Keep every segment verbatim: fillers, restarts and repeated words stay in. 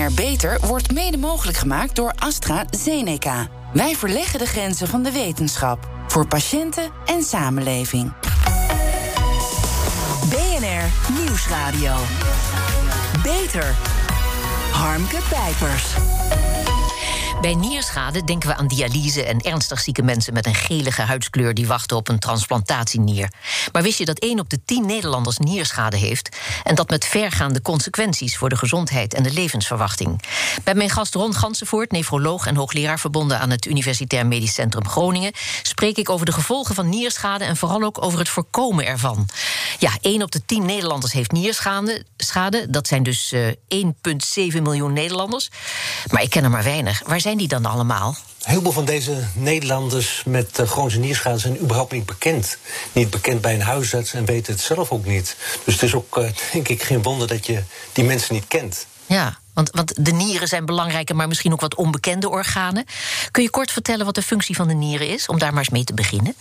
B N R Beter wordt mede mogelijk gemaakt door AstraZeneca. Wij verleggen de grenzen van de wetenschap. Voor patiënten en samenleving. B N R Nieuwsradio. Beter. Harmke Pijpers. Bij nierschade denken we aan dialyse en ernstig zieke mensen met een gelige huidskleur die wachten op een transplantatienier. Maar wist je dat één op de tien Nederlanders nierschade heeft? En dat met vergaande consequenties voor de gezondheid en de levensverwachting. Bij mijn gast Ron Gansenvoort, nefroloog en hoogleraar verbonden aan het Universitair Medisch Centrum Groningen, spreek ik over de gevolgen van nierschade en vooral ook over het voorkomen ervan. Ja, één op de tien Nederlanders heeft nierschade. Schade, dat zijn dus uh, één komma zeven miljoen Nederlanders. Maar ik ken er maar weinig. Waar zijn die dan allemaal? Heel veel van deze Nederlanders met uh, chronische nierschade zijn überhaupt niet bekend. Niet bekend bij een huisarts en weten het zelf ook niet. Dus het is ook, uh, denk ik, geen wonder dat je die mensen niet kent. Ja, want, want de nieren zijn belangrijke, maar misschien ook wat onbekende organen. Kun je kort vertellen wat de functie van de nieren is, om daar maar eens mee te beginnen?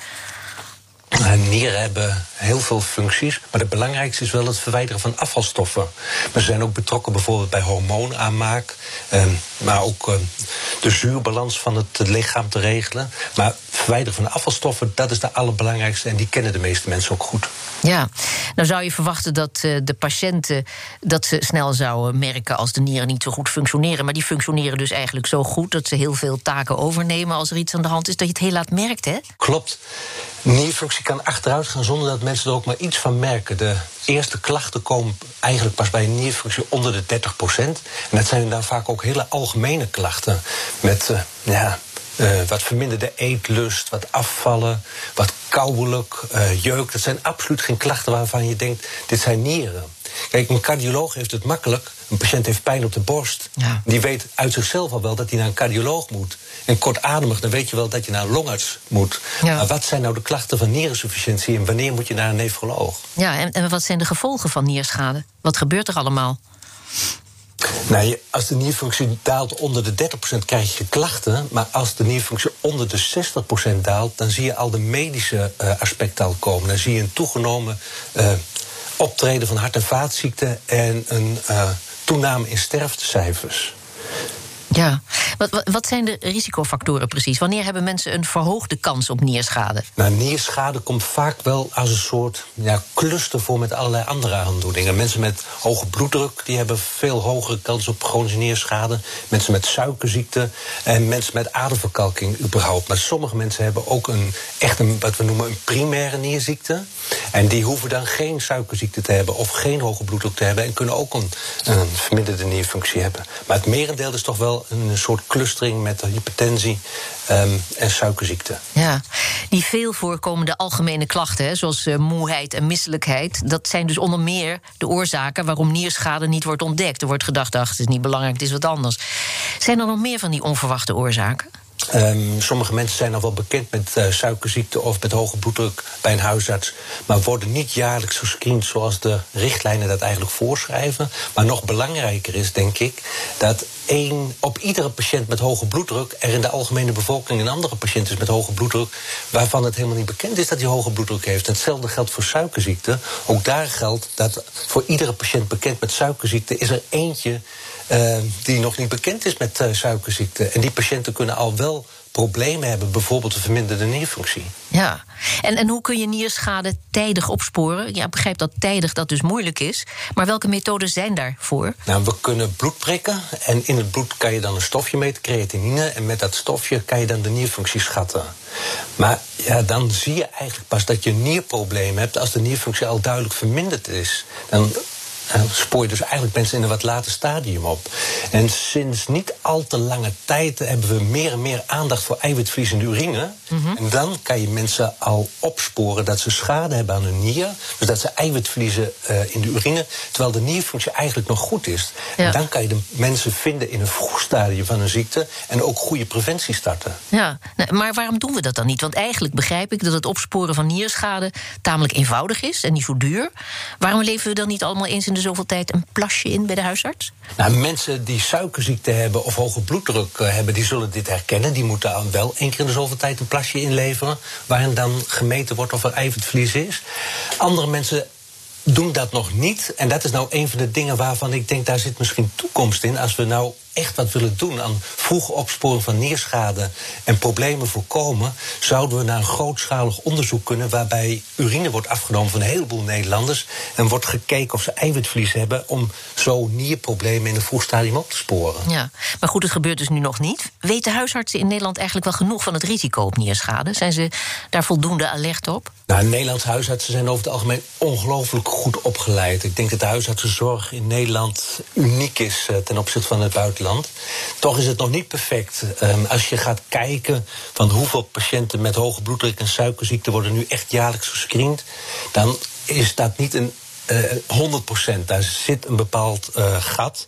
Nieren hebben heel veel functies, maar het belangrijkste is wel het verwijderen van afvalstoffen. Maar ze zijn ook betrokken bijvoorbeeld bij hormoonaanmaak, eh, maar ook eh, de zuurbalans van het lichaam te regelen. Maar verwijderen van afvalstoffen, dat is de allerbelangrijkste en die kennen de meeste mensen ook goed. Ja, nou zou je verwachten dat uh, de patiënten dat ze snel zouden merken als de nieren niet zo goed functioneren. Maar die functioneren dus eigenlijk zo goed dat ze heel veel taken overnemen als er iets aan de hand is, dat je het heel laat merkt, hè? Klopt. Nierfunctie kan achteruit gaan zonder dat mensen er ook maar iets van merken. De eerste klachten komen eigenlijk pas bij een nierfunctie onder de dertig procent. En dat zijn dan vaak ook hele algemene klachten. Met uh, ja, uh, wat verminderde eetlust, wat afvallen, wat kouwelijk, uh, jeuk. Dat zijn absoluut geen klachten waarvan je denkt, dit zijn nieren. Kijk, een cardioloog heeft het makkelijk. Een patiënt heeft pijn op de borst. Ja. Die weet uit zichzelf al wel dat hij naar een cardioloog moet. En kortademig, dan weet je wel dat je naar een longarts moet. Ja. Maar wat zijn nou de klachten van nierensufficiëntie en wanneer moet je naar een nefroloog? Ja, en, en wat zijn de gevolgen van nierschade? Wat gebeurt er allemaal? Nou, als de nierfunctie daalt onder de dertig procent krijg je klachten. Maar als de nierfunctie onder de zestig procent daalt, dan zie je al de medische uh, aspecten al komen. Dan zie je een toegenomen uh, optreden van hart- en vaatziekten en een uh, toename in sterftecijfers. Ja, wat, wat, wat zijn de risicofactoren precies? Wanneer hebben mensen een verhoogde kans op nierschade? Nou, nierschade komt vaak wel als een soort ja, cluster voor met allerlei andere aandoeningen. Mensen met hoge bloeddruk die hebben veel hogere kans op chronische nierschade. Mensen met suikerziekte en mensen met aderverkalking überhaupt. Maar sommige mensen hebben ook een, echt een, wat we noemen een primaire nierziekte. En die hoeven dan geen suikerziekte te hebben of geen hoge bloeddruk te hebben en kunnen ook een, een verminderde nierfunctie hebben. Maar het merendeel is toch wel een soort clustering met hypertensie um, en suikerziekte. Ja, die veel voorkomende algemene klachten, hè, zoals uh, moeheid en misselijkheid, dat zijn dus onder meer de oorzaken waarom nierschade niet wordt ontdekt. Er wordt gedacht, ach, het is niet belangrijk, het is wat anders. Zijn er nog meer van die onverwachte oorzaken? Um, sommige mensen zijn al wel bekend met uh, suikerziekte of met hoge bloeddruk bij een huisarts, maar worden niet jaarlijks gescreend zoals de richtlijnen dat eigenlijk voorschrijven. Maar nog belangrijker is, denk ik, dat één, op iedere patiënt met hoge bloeddruk er in de algemene bevolking een andere patiënt is met hoge bloeddruk waarvan het helemaal niet bekend is dat hij hoge bloeddruk heeft. En hetzelfde geldt voor suikerziekte. Ook daar geldt dat voor iedere patiënt bekend met suikerziekte is er eentje Uh, die nog niet bekend is met uh, suikerziekte. En die patiënten kunnen al wel problemen hebben, bijvoorbeeld een verminderde nierfunctie. Ja, en, en hoe kun je nierschade tijdig opsporen? Ja, ik begrijp dat tijdig dat dus moeilijk is. Maar welke methoden zijn daarvoor? Nou, we kunnen bloed prikken. En in het bloed kan je dan een stofje meten, creatinine. En met dat stofje kan je dan de nierfunctie schatten. Maar ja, dan zie je eigenlijk pas dat je een nierprobleem hebt als de nierfunctie al duidelijk verminderd is. Dan Uh, spoor je dus eigenlijk mensen in een wat later stadium op. En sinds niet al te lange tijd hebben we meer en meer aandacht voor eiwitverlies in de urine. Mm-hmm. En dan kan je mensen al opsporen dat ze schade hebben aan hun nier. Dus dat ze eiwit verliezen uh, in de urine, terwijl de nierfunctie eigenlijk nog goed is. Ja. En dan kan je de mensen vinden in een vroeg stadium van een ziekte en ook goede preventie starten. Ja, maar waarom doen we dat dan niet? Want eigenlijk begrijp ik dat het opsporen van nierschade tamelijk eenvoudig is en niet zo duur. Waarom leven we dan niet allemaal eens in de zoveel tijd een plasje in bij de huisarts? Nou, mensen die suikerziekte hebben of hoge bloeddruk uh, hebben, die zullen dit herkennen. Die moeten dan wel één keer in de zoveel tijd een plasje inleveren, waarin dan gemeten wordt of er eiwitverlies is. Andere mensen doen dat nog niet. En dat is nou een van de dingen waarvan ik denk, daar zit misschien toekomst in. Als we nou echt wat willen doen aan vroege opsporing van nierschade en problemen voorkomen, zouden we naar een grootschalig onderzoek kunnen waarbij urine wordt afgenomen van een heleboel Nederlanders en wordt gekeken of ze eiwitverlies hebben om zo nierproblemen in een vroeg stadium op te sporen. Ja, maar goed, het gebeurt dus nu nog niet. Weten huisartsen in Nederland eigenlijk wel genoeg van het risico op nierschade? Zijn ze daar voldoende alert op? Nou, Nederlandse huisartsen zijn over het algemeen ongelooflijk goed opgeleid. Ik denk dat de huisartsenzorg in Nederland uniek is uh, ten opzichte van het buitenland. Toch is het nog niet perfect. Um, als je gaat kijken van hoeveel patiënten met hoge bloeddruk en suikerziekte worden nu echt jaarlijks gescreend, dan is dat niet een uh, honderd procent. Daar zit een bepaald uh, gat.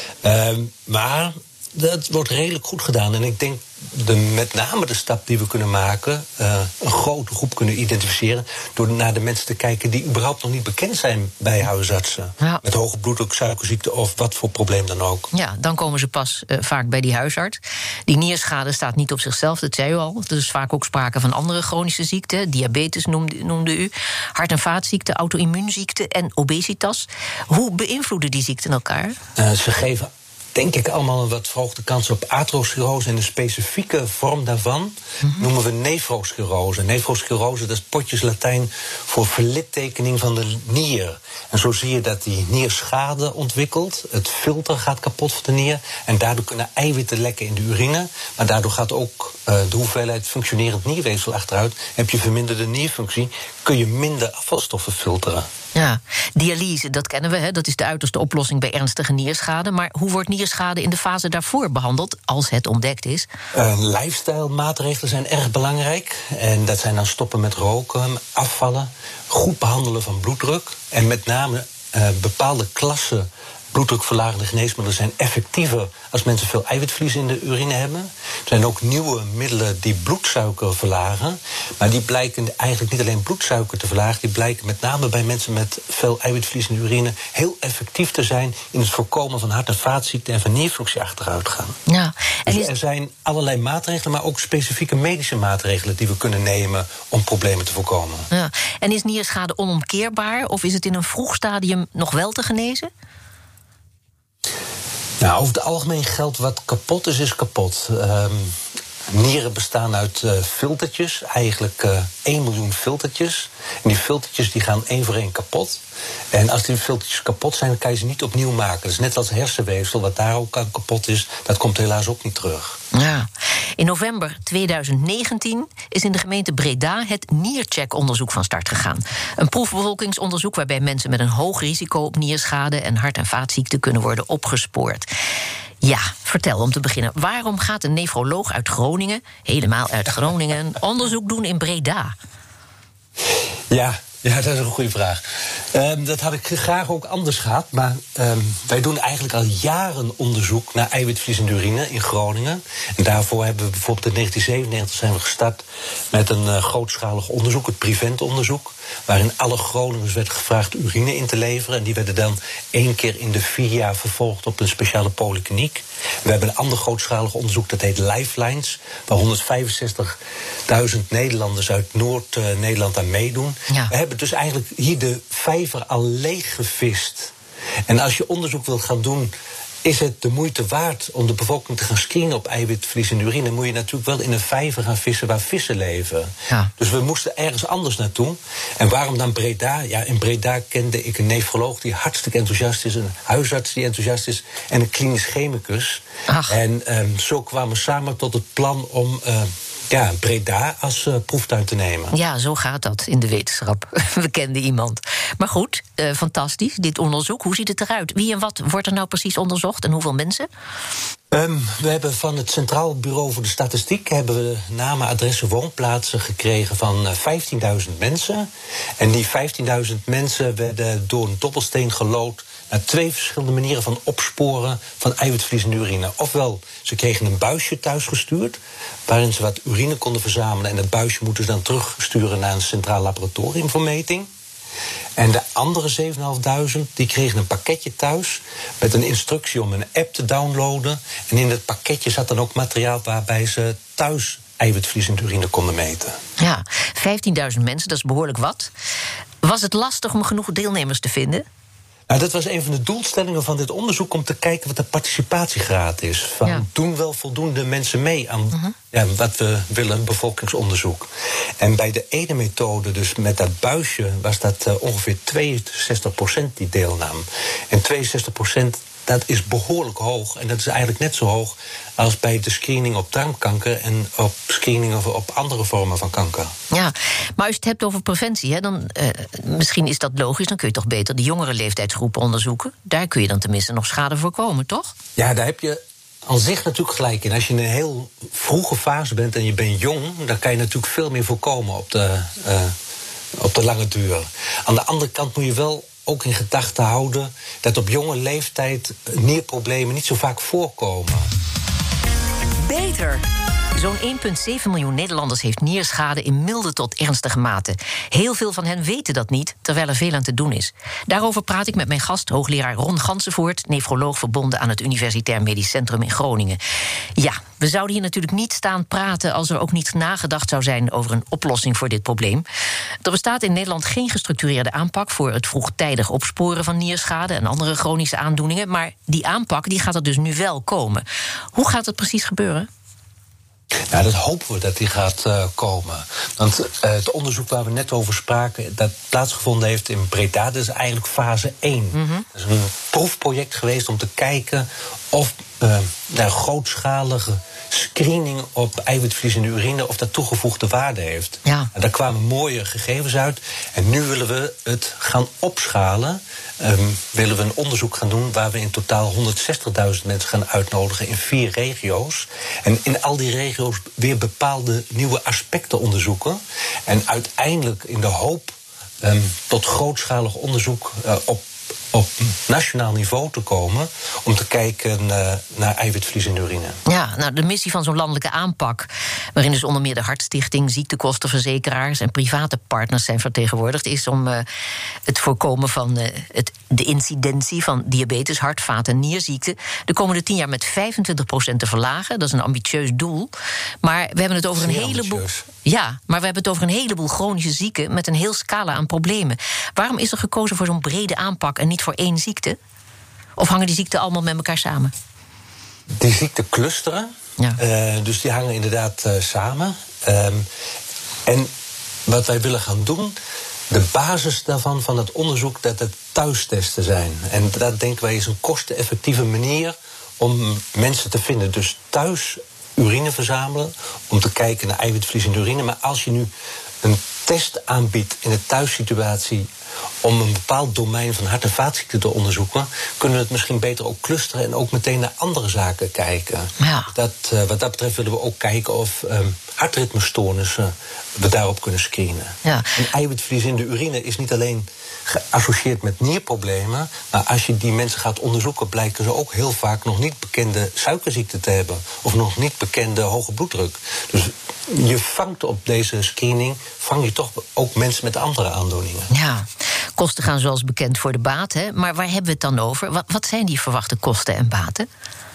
Um, maar dat wordt redelijk goed gedaan. En ik denk de, met name de stap die we kunnen maken, uh, een grote groep kunnen identificeren door naar de mensen te kijken die überhaupt nog niet bekend zijn bij huisartsen. Ja. Met hoge bloeddruk, suikerziekte of wat voor probleem dan ook. Ja, dan komen ze pas uh, vaak bij die huisarts. Die nierschade staat niet op zichzelf, dat zei u al. Er is vaak ook sprake van andere chronische ziekten. Diabetes noemde, noemde u. Hart- en vaatziekten, auto-immuunziekten en obesitas. Hoe beïnvloeden die ziekten elkaar? Uh, ze geven denk ik allemaal een wat verhoogde kans op atherosclerose. En de specifieke vorm daarvan mm-hmm. noemen we nefrosclerose. Nefrosclerose, dat is potjes Latijn voor verlittekening van de nier. En zo zie je dat die nier schade ontwikkelt. Het filter gaat kapot van de nier. En daardoor kunnen eiwitten lekken in de urine. Maar daardoor gaat ook uh, de hoeveelheid functionerend nierweefsel achteruit. Heb je verminderde nierfunctie, kun je minder afvalstoffen filteren. Ja, dialyse, dat kennen we, hè? Dat is de uiterste oplossing bij ernstige nierschade. Maar hoe wordt nierschade in de fase daarvoor behandeld, als het ontdekt is? Uh, Lifestyle-maatregelen zijn erg belangrijk. En dat zijn dan stoppen met roken, afvallen, goed behandelen van bloeddruk. En met name uh, bepaalde klassen bloeddrukverlagende geneesmiddelen zijn effectiever als mensen veel eiwitverlies in de urine hebben. Er zijn ook nieuwe middelen die bloedsuiker verlagen. Maar die blijken eigenlijk niet alleen bloedsuiker te verlagen, die blijken met name bij mensen met veel eiwitverlies in de urine heel effectief te zijn in het voorkomen van hart- en vaatziekten en van nierfunctie achteruitgaan. Ja, en dus is... er zijn allerlei maatregelen, maar ook specifieke medische maatregelen die we kunnen nemen om problemen te voorkomen. Ja. En is nierschade onomkeerbaar of is het in een vroeg stadium nog wel te genezen? Nou, over het algemeen geldt wat kapot is, is kapot. Um, nieren bestaan uit uh, filtertjes, eigenlijk uh, één miljoen filtertjes. En die filtertjes die gaan één voor één kapot. En als die filtertjes kapot zijn, dan kan je ze niet opnieuw maken. Dat is net als hersenweefsel, wat daar ook aan kapot is, dat komt helaas ook niet terug. Ja. In november tweeduizend negentien is in de gemeente Breda het niercheck-onderzoek van start gegaan. Een proefbevolkingsonderzoek waarbij mensen met een hoog risico op nierschade en hart- en vaatziekten kunnen worden opgespoord. Ja, vertel om te beginnen. Waarom gaat een nefroloog uit Groningen, helemaal uit Groningen, onderzoek doen in Breda? Ja, ja, dat is een goede vraag. Um, dat had ik graag ook anders gehad. Maar um, wij doen eigenlijk al jaren onderzoek naar eiwitverlies in de urine in Groningen. En daarvoor hebben we bijvoorbeeld in negentien zevenennegentig zijn we gestart met een uh, grootschalig onderzoek, het Prevent-onderzoek, waarin alle Groningers werd gevraagd urine in te leveren. En die werden dan één keer in de vier jaar vervolgd op een speciale polykliniek. We hebben een ander grootschalig onderzoek, dat heet Lifelines, waar honderdvijfenzestigduizend Nederlanders uit Noord-Nederland aan meedoen. Ja. We hebben dus eigenlijk hier de vijver al leeggevist. En als je onderzoek wilt gaan doen, is het de moeite waard om de bevolking te gaan screenen op eiwitverlies in de urine, moet je natuurlijk wel in een vijver gaan vissen waar vissen leven. Ja. Dus we moesten ergens anders naartoe. En waarom dan Breda? Ja, in Breda kende ik een nefroloog die hartstikke enthousiast is, een huisarts die enthousiast is en een klinisch chemicus. Ach. En um, zo kwamen we samen tot het plan om Uh, Ja, Breda als uh, proeftuin te nemen. Ja, zo gaat dat in de wetenschap. We kenden iemand. Maar goed, uh, fantastisch, dit onderzoek. Hoe ziet het eruit? Wie en wat wordt er nou precies onderzocht en hoeveel mensen? Um, we hebben van het Centraal Bureau voor de Statistiek hebben we namen, adressen, woonplaatsen gekregen van uh, vijftienduizend mensen. En die vijftienduizend mensen werden door een dobbelsteen gelood naar twee verschillende manieren van opsporen van eiwitverlies in de urine. Ofwel, ze kregen een buisje thuis gestuurd waarin ze wat urine konden verzamelen en dat buisje moeten ze dan terugsturen naar een centraal laboratorium voor meting. En de andere zevenduizend die kregen een pakketje thuis met een instructie om een app te downloaden. En in dat pakketje zat dan ook materiaal waarbij ze thuis eiwitverlies in de urine konden meten. Ja, vijftienduizend mensen, dat is behoorlijk wat. Was het lastig om genoeg deelnemers te vinden? Nou, dat was een van de doelstellingen van dit onderzoek, om te kijken wat de participatiegraad is. Van, ja. Doen wel voldoende mensen mee aan uh-huh. ja, wat we willen, bevolkingsonderzoek. En bij de ene methode, dus met dat buisje, was dat uh, ongeveer tweeënzestig procent die deelnam. En tweeënzestig procent, dat is behoorlijk hoog. En dat is eigenlijk net zo hoog als bij de screening op darmkanker en op screening of op andere vormen van kanker. Ja, maar als je het hebt over preventie, hè, dan uh, misschien is dat logisch, dan kun je toch beter de jongere leeftijdsgroepen onderzoeken. Daar kun je dan tenminste nog schade voorkomen, toch? Ja, daar heb je aan zich natuurlijk gelijk in. Als je in een heel vroege fase bent en je bent jong, dan kan je natuurlijk veel meer voorkomen op de, uh, op de lange duur. Aan de andere kant moet je wel ook in gedachten houden dat op jonge leeftijd nierproblemen niet zo vaak voorkomen. Beter. Zo'n één komma zeven miljoen Nederlanders heeft nierschade in milde tot ernstige mate. Heel veel van hen weten dat niet, terwijl er veel aan te doen is. Daarover praat ik met mijn gast, hoogleraar Ron Gansenvoort, nefroloog verbonden aan het Universitair Medisch Centrum in Groningen. Ja, we zouden hier natuurlijk niet staan praten als er ook niet nagedacht zou zijn over een oplossing voor dit probleem. Er bestaat in Nederland geen gestructureerde aanpak voor het vroegtijdig opsporen van nierschade en andere chronische aandoeningen, maar die aanpak die gaat er dus nu wel komen. Hoe gaat het precies gebeuren? Nou, dat hopen we dat die gaat uh, komen. Want uh, het onderzoek waar we net over spraken, dat plaatsgevonden heeft in Breda, dat is eigenlijk fase één. Mm-hmm. Dat is een proefproject geweest om te kijken of uh, nou, grootschalige screening op eiwitverlies in de urine, of dat toegevoegde waarde heeft. Ja. En daar kwamen mooie gegevens uit. En nu willen we het gaan opschalen. Um, willen we een onderzoek gaan doen waar we in totaal honderdzestigduizend mensen gaan uitnodigen in vier regio's. En in al die regio's weer bepaalde nieuwe aspecten onderzoeken. En uiteindelijk in de hoop um, tot grootschalig onderzoek uh, op op nationaal niveau te komen om te kijken uh, naar eiwitverlies in de urine. Ja, nou, de missie van zo'n landelijke aanpak, waarin dus onder meer de Hartstichting, ziektekostenverzekeraars en private partners zijn vertegenwoordigd, is om uh, het voorkomen van uh, het, de incidentie van diabetes, hart-, vaat- en nierziekten de komende tien jaar met vijfentwintig procent te verlagen. Dat is een ambitieus doel. Maar we hebben het over een heleboel. Ja, maar we hebben het over een heleboel chronische zieken met een heel scala aan problemen. Waarom is er gekozen voor zo'n brede aanpak en niet voor één ziekte? Of hangen die ziekten allemaal met elkaar samen? Die ziekten clusteren. Ja. Uh, dus die hangen inderdaad uh, samen. Um, en wat wij willen gaan doen, de basis daarvan, van het onderzoek, dat het thuistesten zijn. En dat denken wij is een kosteneffectieve manier om mensen te vinden. Dus thuis urine verzamelen, om te kijken naar eiwitverlies in de urine. Maar als je nu een test aanbiedt in de thuissituatie om een bepaald domein van hart- en vaatziekten te onderzoeken, kunnen we het misschien beter ook clusteren en ook meteen naar andere zaken kijken. Ja. Dat, uh, wat dat betreft willen we ook kijken of um, hartritmestoornissen we daarop kunnen screenen. Ja. En eiwitverlies in de urine is niet alleen geassocieerd met nierproblemen, maar als je die mensen gaat onderzoeken, blijken ze ook heel vaak nog niet bekende suikerziekte te hebben of nog niet bekende hoge bloeddruk. Dus je vangt op deze screening, vang je toch ook mensen met andere aandoeningen. Ja, kosten gaan zoals bekend voor de baat, hè? Maar waar hebben we het dan over? Wat, wat zijn die verwachte kosten en baten?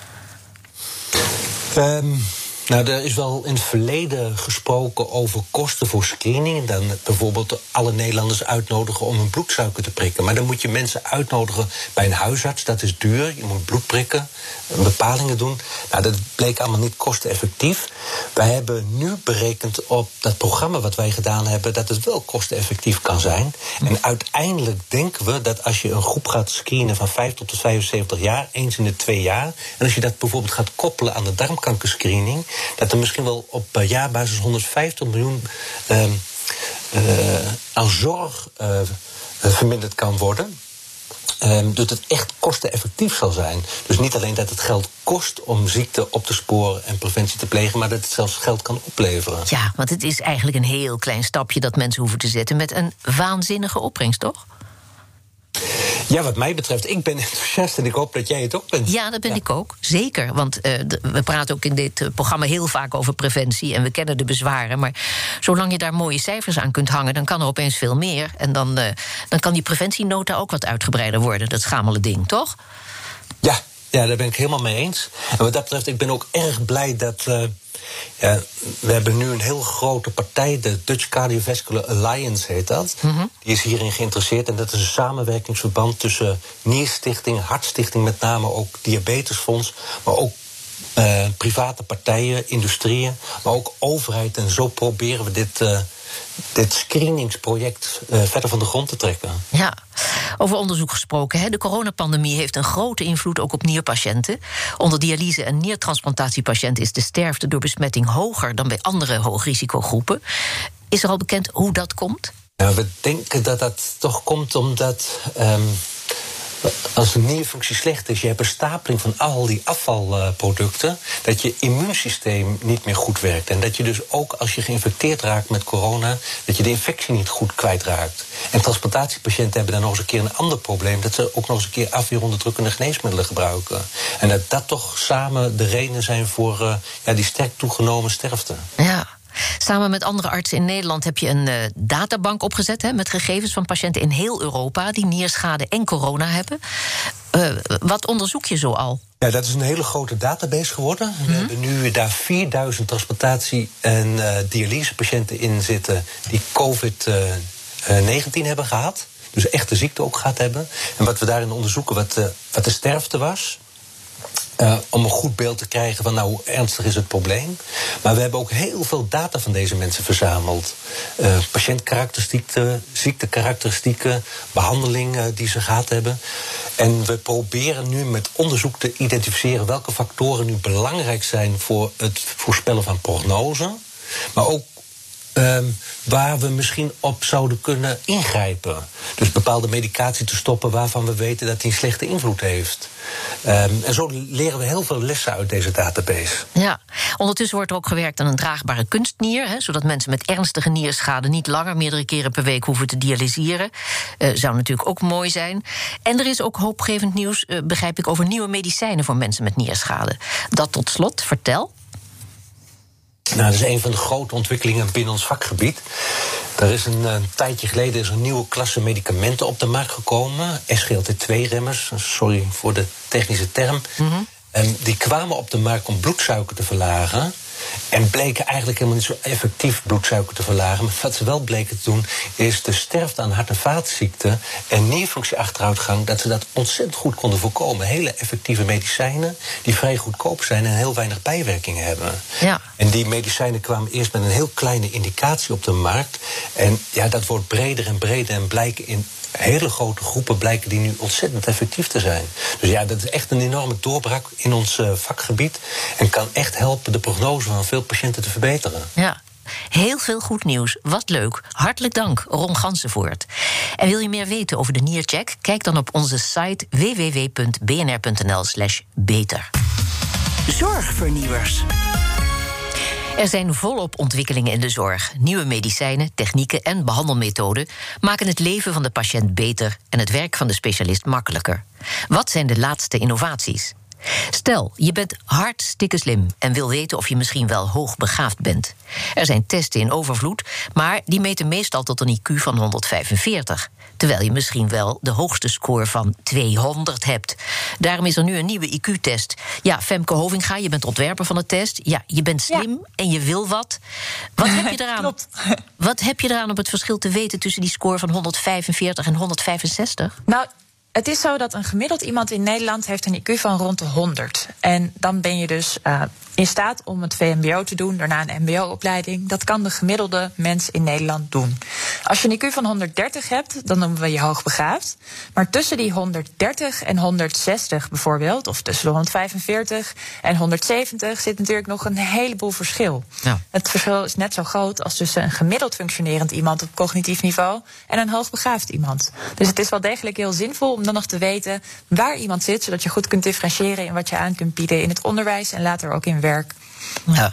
Um, nou, er is wel in het verleden gesproken over kosten voor screening. Dan bijvoorbeeld alle Nederlanders uitnodigen om hun bloedsuiker te prikken. Maar dan moet je mensen uitnodigen bij een huisarts. Dat is duur. Je moet bloed prikken, bepalingen doen. Nou, dat bleek allemaal niet kosteneffectief. Wij hebben nu berekend op dat programma wat wij gedaan hebben, dat het wel kosteneffectief kan zijn. En uiteindelijk denken we dat als je een groep gaat screenen van vijftig tot vijfenzeventig jaar, eens in de twee jaar, en als je dat bijvoorbeeld gaat koppelen aan de darmkankerscreening, dat er misschien wel op jaarbasis honderdvijftig miljoen uh, uh, aan zorg uh, verminderd kan worden. Um, dat het echt kosteneffectief zal zijn. Dus niet alleen dat het geld kost om ziekte op te sporen en preventie te plegen, maar dat het zelfs geld kan opleveren. Ja, want het is eigenlijk een heel klein stapje dat mensen hoeven te zetten met een waanzinnige opbrengst, toch? Ja, wat mij betreft, ik ben enthousiast en ik hoop dat jij het ook bent. Ja, dat ben ja. ik ook, zeker. Want uh, de, we praten ook in dit uh, programma heel vaak over preventie en we kennen de bezwaren. Maar zolang je daar mooie cijfers aan kunt hangen, dan kan er opeens veel meer. En dan, uh, dan kan die preventienota ook wat uitgebreider worden, dat schamele ding, toch? Ja, Ja, daar ben ik helemaal mee eens. En wat dat betreft, ik ben ook erg blij dat... Uh, ja, we hebben nu een heel grote partij, de Dutch Cardiovascular Alliance heet dat. Mm-hmm. Die is hierin geïnteresseerd. En dat is een samenwerkingsverband tussen Nierstichting, Hartstichting met name, ook Diabetesfonds, maar ook uh, private partijen, industrieën, maar ook overheid. En zo proberen we dit... Uh, dit screeningsproject uh, verder van de grond te trekken. Ja, over onderzoek gesproken. Hè. De coronapandemie heeft een grote invloed ook op nierpatiënten. Onder dialyse- en niertransplantatiepatiënten is de sterfte door besmetting hoger dan bij andere hoogrisicogroepen. Is er al bekend hoe dat komt? Nou, we denken dat dat toch komt omdat... Um, als de nierfunctie slecht is, je hebt een stapeling van al die afvalproducten, dat je immuunsysteem niet meer goed werkt. En dat je dus ook als je geïnfecteerd raakt met corona, dat je de infectie niet goed kwijtraakt. En transplantatiepatiënten hebben dan nog eens een keer een ander probleem, dat ze ook nog eens een keer afweeronderdrukkende geneesmiddelen gebruiken. En dat dat toch samen de redenen zijn voor uh, ja, die sterk toegenomen sterfte. Ja. Samen met andere artsen in Nederland heb je een uh, databank opgezet, hè, met gegevens van patiënten in heel Europa die nierschade en corona hebben. Uh, wat onderzoek je zo al? Ja, dat is een hele grote database geworden. Mm-hmm. We hebben nu daar vierduizend transplantatie- en uh, dialysepatiënten in zitten die covid negentien hebben gehad. Dus echt de ziekte ook gehad hebben. En wat we daarin onderzoeken, wat, uh, wat de sterfte was. Uh, om een goed beeld te krijgen van nou, hoe ernstig is het probleem. Maar we hebben ook heel veel data van deze mensen verzameld. Uh, patiëntkarakteristieken, ziektekarakteristieken, behandelingen die ze gehad hebben. En we proberen nu met onderzoek te identificeren welke factoren nu belangrijk zijn voor het voorspellen van prognose. Maar ook Um, waar we misschien op zouden kunnen ingrijpen. Dus bepaalde medicatie te stoppen waarvan we weten dat die een slechte invloed heeft. Um, en zo leren we heel veel lessen uit deze database. Ja, ondertussen wordt er ook gewerkt aan een draagbare kunstnier, hè, zodat mensen met ernstige nierschade niet langer meerdere keren per week hoeven te dialyseren. Uh, zou natuurlijk ook mooi zijn. En er is ook hoopgevend nieuws, uh, begrijp ik, over nieuwe medicijnen voor mensen met nierschade. Dat tot slot, vertel. Nou, dat is een van de grote ontwikkelingen binnen ons vakgebied. Er is een, een tijdje geleden is een nieuwe klasse medicamenten op de markt gekomen. S G L T twee remmers, sorry voor de technische term. Mm-hmm. En die kwamen op de markt om bloedsuiker te verlagen. En bleken eigenlijk helemaal niet zo effectief bloedsuiker te verlagen. Maar wat ze wel bleken te doen, is de sterfte aan hart- en vaatziekten en nierfunctieachteruitgang, dat ze dat ontzettend goed konden voorkomen. Hele effectieve medicijnen die vrij goedkoop zijn en heel weinig bijwerkingen hebben. Ja. En die medicijnen kwamen eerst met een heel kleine indicatie op de markt. En ja, dat wordt breder en breder en blijken in hele grote groepen blijken die nu ontzettend effectief te zijn. Dus ja, dat is echt een enorme doorbraak in ons uh, vakgebied en kan echt helpen de prognose van veel patiënten te verbeteren. Ja. Heel veel goed nieuws. Wat leuk. Hartelijk dank, Ron Gansenvoort. En wil je meer weten over de Niercheck? Kijk dan op onze site w w w punt b n r punt n l slash beter. Zorgvernieuwers. Er zijn volop ontwikkelingen in de zorg. Nieuwe medicijnen, technieken en behandelmethoden maken het leven van de patiënt beter en het werk van de specialist makkelijker. Wat zijn de laatste innovaties? Stel, je bent hartstikke slim en wil weten of je misschien wel hoogbegaafd bent. Er zijn testen in overvloed, maar die meten meestal tot een I Q van honderdvijfenveertig. Terwijl je misschien wel de hoogste score van tweehonderd hebt. Daarom is er nu een nieuwe I Q-test. Ja, Femke Hovinga, je bent ontwerper van de test. Ja, je bent slim ja. en je wil wat. Wat heb je eraan? Klopt. Wat heb je eraan om het verschil te weten tussen die score van honderdvijfenveertig en honderdvijfenzestig? Nou, het is zo dat een gemiddeld iemand in Nederland heeft een I Q van rond de honderd. En dan ben je dus uh, in staat om het V M B O te doen, daarna een M B O-opleiding. Dat kan de gemiddelde mens in Nederland doen. Als je een I Q van honderddertig hebt, dan noemen we je hoogbegaafd. Maar tussen die honderddertig en honderdzestig bijvoorbeeld, of tussen de honderdvijfenveertig en honderdzeventig, zit natuurlijk nog een heleboel verschil. Ja. Het verschil is net zo groot als tussen een gemiddeld functionerend iemand op cognitief niveau en een hoogbegaafd iemand. Dus het is wel degelijk heel zinvol om dan nog te weten waar iemand zit, zodat je goed kunt differentiëren in wat je aan kunt bieden in het onderwijs en later ook in werk. Ja.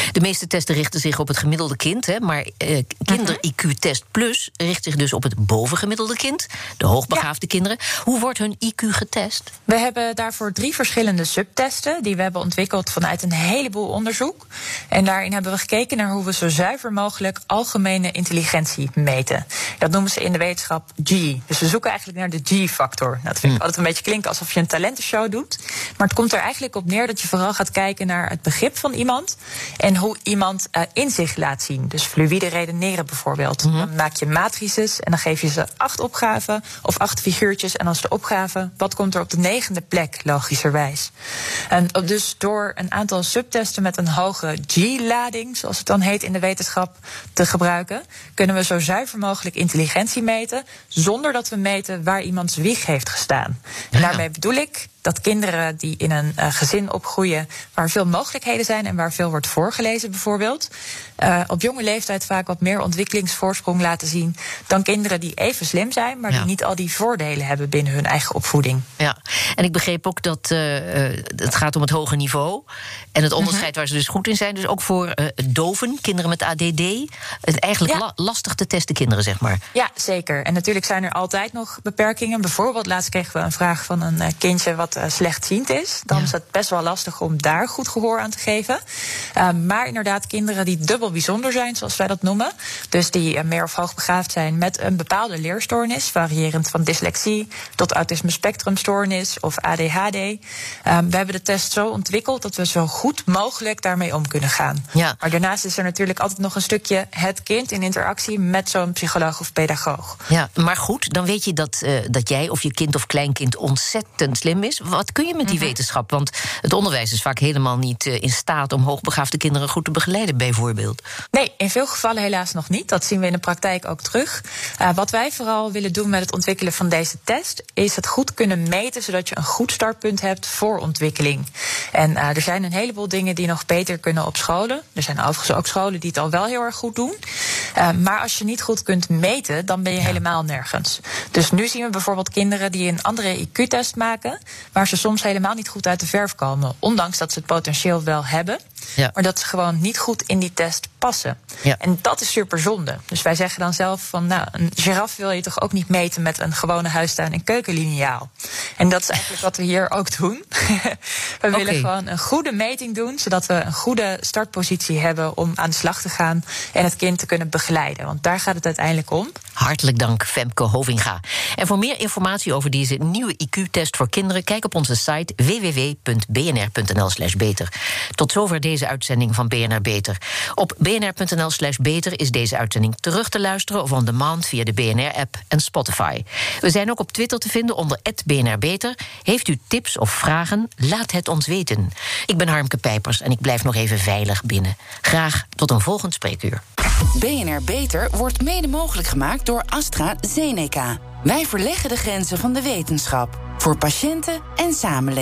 De meeste testen richten zich op het gemiddelde kind, hè, maar eh, Kinder-I Q-test Plus richt zich dus op het bovengemiddelde kind, de hoogbegaafde ja. kinderen. Hoe wordt hun I Q getest? We hebben daarvoor drie verschillende subtesten die we hebben ontwikkeld vanuit een heleboel onderzoek. En daarin hebben we gekeken naar hoe we zo zuiver mogelijk algemene intelligentie meten. Dat noemen ze in de wetenschap G. Dus we zoeken eigenlijk naar de G-factor. Nou, dat vind ik altijd een beetje klinken alsof je een talentenshow doet. Maar het komt er eigenlijk op neer dat je vooral gaat kijken naar het begrip van iemand en hoe iemand uh, inzicht laat zien. Dus fluïde redeneren bijvoorbeeld. Mm-hmm. Dan maak je matrices en dan geef je ze acht opgaven of acht figuurtjes. En als de opgave, wat komt er op de negende plek, logischerwijs. En dus door een aantal subtesten met een hoge G-lading, zoals het dan heet in de wetenschap, te gebruiken, kunnen we zo zuiver mogelijk intelligentie meten, zonder dat we meten waar iemands wieg heeft gestaan. En daarmee bedoel ik dat kinderen die in een uh, gezin opgroeien waar veel mogelijkheden zijn en waar veel wordt voorgelezen bijvoorbeeld, uh, op jonge leeftijd vaak wat meer ontwikkelingsvoorsprong laten zien dan kinderen die even slim zijn, maar ja. die niet al die voordelen hebben binnen hun eigen opvoeding. Ja, en ik begreep ook dat uh, het gaat om het hoge niveau en het onderscheid mm-hmm. waar ze dus goed in zijn. Dus ook voor uh, doven, kinderen met A D D, het eigenlijk ja. la- lastig te testen kinderen, zeg maar. Ja, zeker. En natuurlijk zijn er altijd nog beperkingen. Bijvoorbeeld laatst kregen we een vraag van een uh, kindje wat uh, slechtziend is. Dan ja. is het best wel lastig om daar goed gehoor aan te geven. Uh, maar inderdaad kinderen die dubbel bijzonder zijn, zoals wij dat noemen. Dus die uh, meer of hoogbegaafd zijn met een bepaalde leerstoornis, variërend van dyslexie tot autisme spectrumstoornis of A D H D. Uh, we hebben de test zo ontwikkeld dat we zo goed mogelijk daarmee om kunnen gaan. Ja. Maar daarnaast is er natuurlijk altijd nog een stukje het kind in interactie met zo'n psycholoog of pedagoog. Ja, maar goed, dan weet je dat, uh, dat jij of je kind of kleinkind ontzettend slim is. Wat kun je met die mm-hmm. wetenschap? Want het onderwijs is vaak helemaal niet uh, in staat om hoogbegaafde kinderen goed te begeleiden, bijvoorbeeld. Nee, in veel gevallen helaas nog niet. Dat zien we in de praktijk ook terug. Uh, wat wij vooral willen doen met het ontwikkelen van deze test is het goed kunnen meten, zodat je een goed startpunt hebt voor ontwikkeling. En uh, er zijn een heleboel dingen die nog beter kunnen op scholen. Er zijn overigens ook scholen die het al wel heel erg goed doen. Uh, maar als je niet goed kunt meten, dan ben je ja. helemaal nergens. Dus nu zien we bijvoorbeeld kinderen die een andere I Q-test maken, waar ze soms helemaal niet goed uit de verf komen, ondanks dat ze het potentieel wel hebben. Ja. Maar dat ze gewoon niet goed in die test passen. Ja. En dat is super zonde. Dus wij zeggen dan zelf van, nou, een giraf wil je toch ook niet meten met een gewone huistuin- en keukenliniaal. En dat is eigenlijk wat we hier ook doen. we okay. willen gewoon een goede meting doen, zodat we een goede startpositie hebben om aan de slag te gaan en het kind te kunnen begeleiden. Want daar gaat het uiteindelijk om. Hartelijk dank, Femke Hovinga. En voor meer informatie over deze nieuwe I Q-test voor kinderen, kijk op onze site w w w punt b n r punt n l slash beter. Tot zover deze uitzending van B N R Beter. Op b n r punt n l slash beter is deze uitzending terug te luisteren of on demand via de B N R-app en Spotify. We zijn ook op Twitter te vinden onder at B N R Beter. Heeft u tips of vragen? Laat het ons weten. Ik ben Harmke Pijpers en ik blijf nog even veilig binnen. Graag tot een volgend spreekuur. B N R Beter wordt mede mogelijk gemaakt door AstraZeneca. Wij verleggen de grenzen van de wetenschap voor patiënten en samenleving.